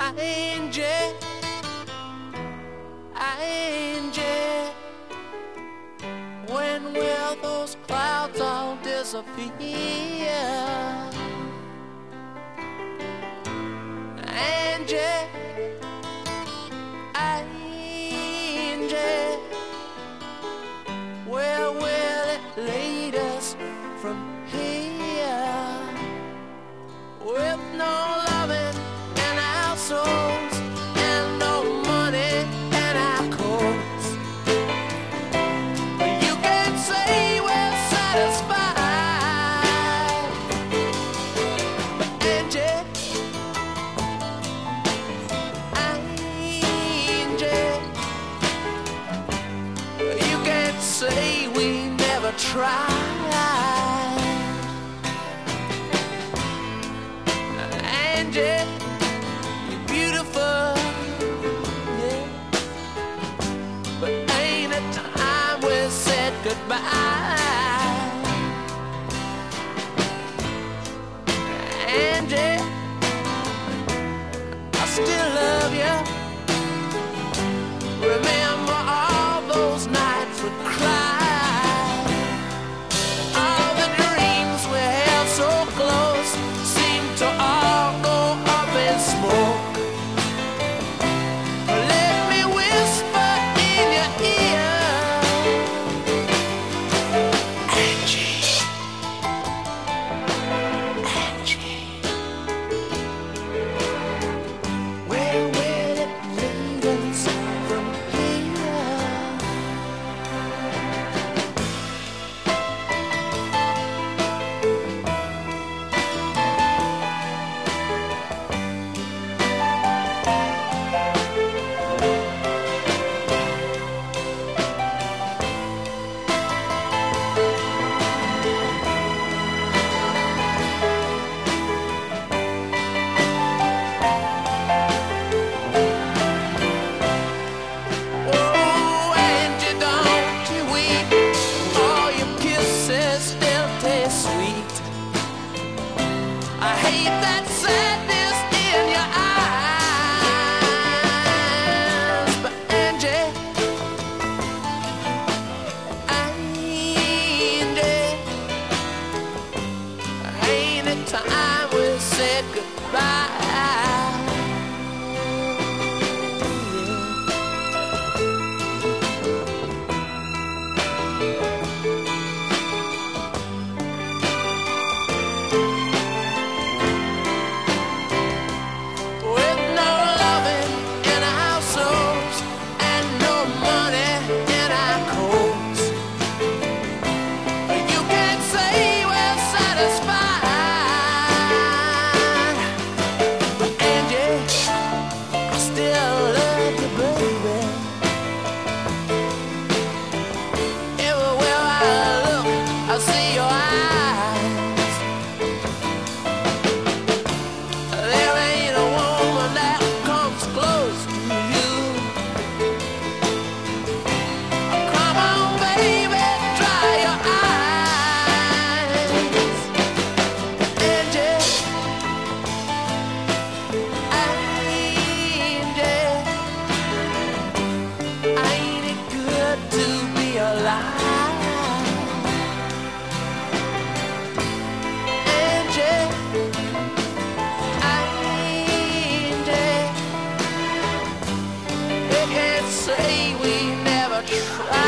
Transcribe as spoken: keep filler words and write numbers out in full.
Angie, Angie, when will those clouds all disappear? Angie, Angie, where will it lead us from here? With no loving in our souls and no money in our coats, you can say we're satisfied. But Angie, Angie, you can't say we never tried. Angie, you're beautiful, yeah, but ain't it time we said goodbye? Angie, I still love you. Remember all those nights we cried, all the dreams we held so close seem to all go up in smoke. Let me whisper in your ear, Angie, Angie, where will it lead us from here? Oh, Angie, don't you weep. All your kisses still taste sweet. I hate that sadness in your eyes. But Angie, Angie, ain't it time we said goodbye? With no loving in our souls and no money in our coats, you can't say we're satisfied. But Angie, I still love you, baby. Everywhere I look, I see your eyes. There ain't a woman that comes close to you. Come on, baby, dry your eyes. Angie, Angie, ain't it good to be alive? Angie, Angie, they can't say we never tried.